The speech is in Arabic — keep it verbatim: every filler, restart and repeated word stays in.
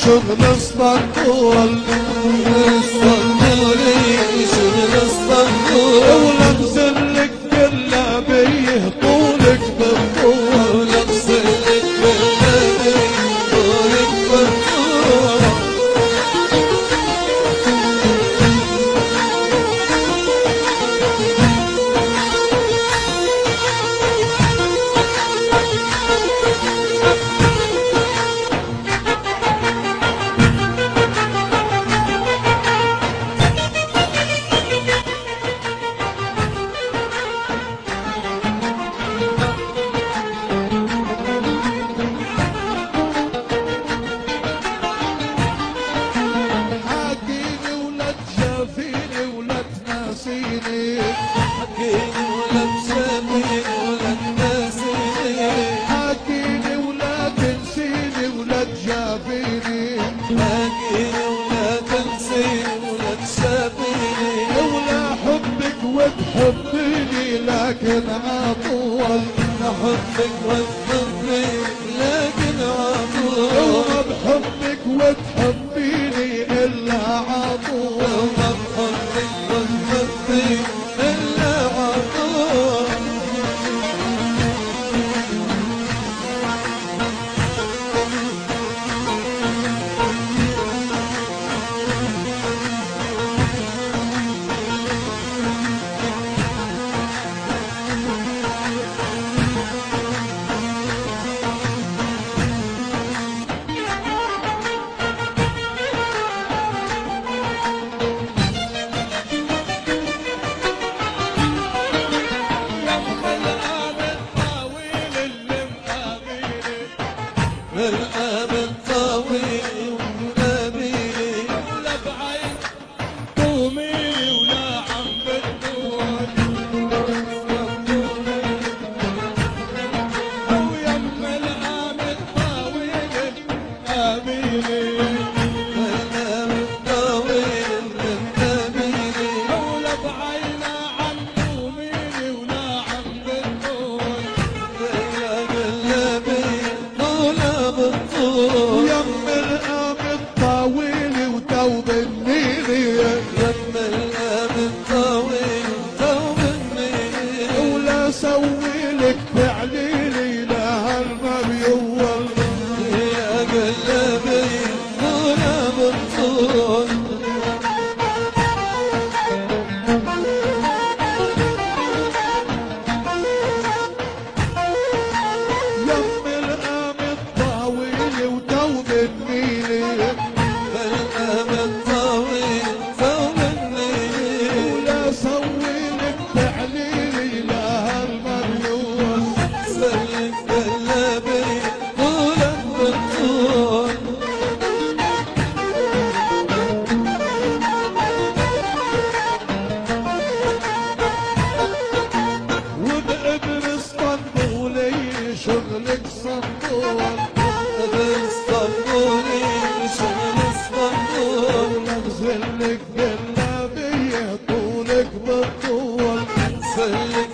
شغل اسطنبول اسطنبولي شغل اسطنبول ولغزل لك باللبيه طولك بالطول ولغزل لك باللبيه طولك بالطول حكيني ولا تشافيني ولا تناسيني حكيني ولا تنسيني ولا تجافيني حكيني ولا تنسيني ولا تشافيني ولا حبك وتحبيني لكن عطول حبك وتحبني لكن عطول وما بحبك وتحبيني إلا عطول وما بحبك وتحبني إلا عطول الآب الطويل ونبيلي ولا بعين طوميلي ولا عم بالطول ويم الآب الطويل نبيلي الآب الطويل نبيلي ولا بعين عم طوميلي ولا عم بالطول ويم الآب الطويل وتوب النيلي يم الآب الطويل وتوب النيل ولا سوي لك فعليلي لهالمبيول يا قلبي ولا بالطول يم الآب الطويل وتوب النيلي الآب الطويل وتوب النيل ولا سوي لك فعليلي لهالمبيول سلك قلبي ولا بالطول وبابن اسطنبولي شغلك صندول اسطنبولي شغل اسطنبول ولغزل لك باللبيه طولك بالطول سلك